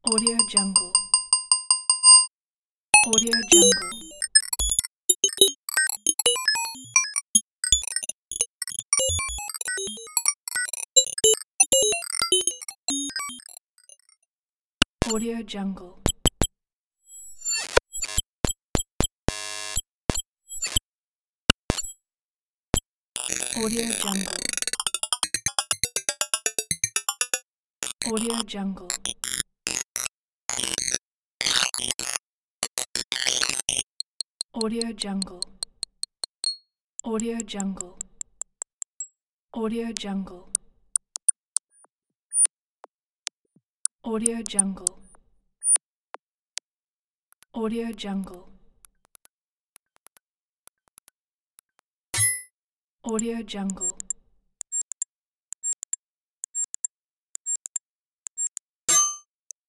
Audio Jungle. Audio Jungle. Audio Jungle. Audio Jungle. Audio Jungle. Audio Jungle. Audio Jungle. Audio Jungle. Audio Jungle. Audio Jungle. Audio Jungle.